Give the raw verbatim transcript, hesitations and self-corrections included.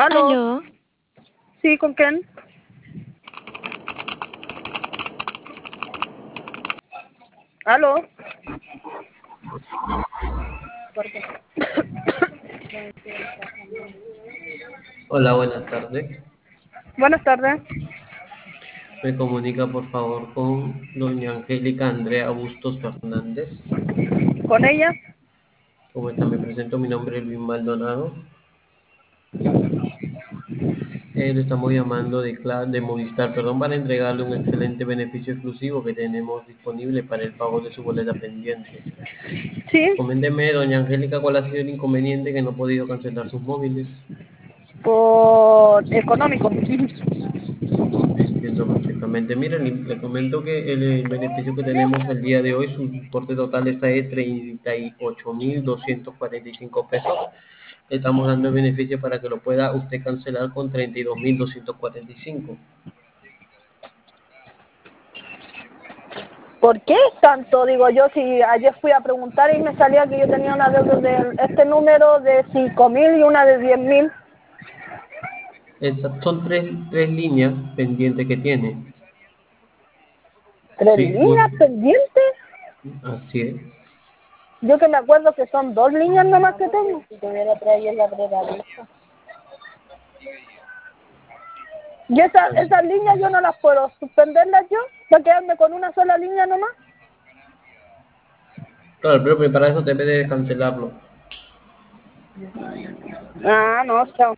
¿Aló? ¿Aló? Sí, ¿con quién? ¿Aló? Hola, buenas tardes. Buenas tardes. Me comunica por favor con doña Angélica Andrea Bustos Fernández. ¿Con ella? ¿Cómo está? Me presento, mi nombre es Luis Maldonado. Eh, le estamos llamando de, Cla- de Movistar, perdón, para entregarle un excelente beneficio exclusivo que tenemos disponible para el pago de su boleta pendiente. Sí, Coménteme, doña Angélica, cuál ha sido el inconveniente que no ha podido cancelar sus móviles. por económico. Entiendo perfectamente. Miren, le le comento que el, eh, beneficio que tenemos el día de hoy, su importe total está de treinta y ocho mil doscientos cuarenta y cinco pesos. Le estamos dando el beneficio para que lo pueda usted cancelar con treinta y dos mil doscientos cuarenta y cinco. ¿Por qué tanto? Digo yo, si ayer fui a preguntar y me salía que yo tenía una deuda de este número de cinco mil y una de diez mil. Estas son tres, tres líneas pendientes que tiene. ¿Tres Sí, líneas gus- pendientes? así es. Yo que me acuerdo que son dos líneas nomás que tengo. Si tuviera tres, yo la preparista. Y esa, esas líneas yo no las puedo suspenderlas yo, para quedarme con una sola línea nomás. Claro, pero para eso debe de cancelarlo. Ah, no, chao.